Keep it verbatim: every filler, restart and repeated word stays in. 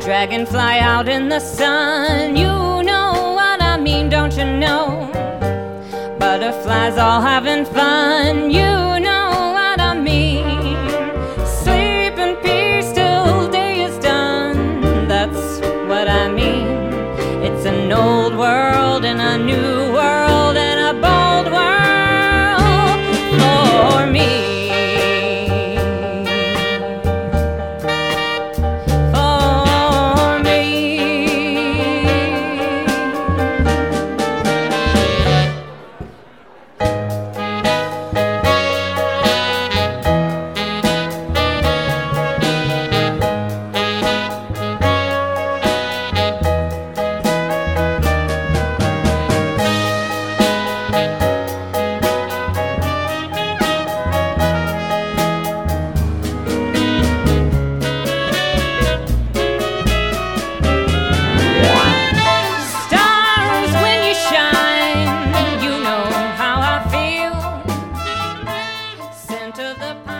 Dragonfly out in the sun, you know what I mean, don't you know? Butterflies all having fun, you know what I mean. Sleep in peace till day is done, that's what I mean. It's an old world and a new world and a bold world for me. Of the